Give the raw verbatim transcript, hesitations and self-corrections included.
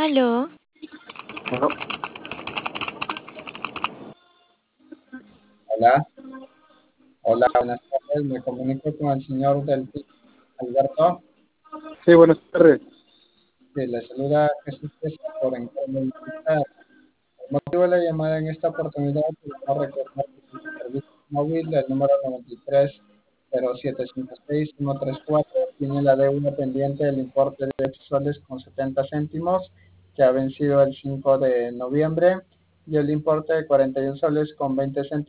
Aló, Bueno, Hola, hola, buenas tardes. Me comunico con el señor del Alberto, sí, buenas tardes. que le saluda Jesús César por Encuentro Digital. El motivo de la llamada en esta oportunidad es para recordar que su servicio móvil del número noventa y tres cero siete cinco seis uno tres cuatro tiene la deuda pendiente del importe de ocho soles con setenta céntimos que ha vencido el cinco de noviembre y el importe de cuarenta y un soles con veinte céntimos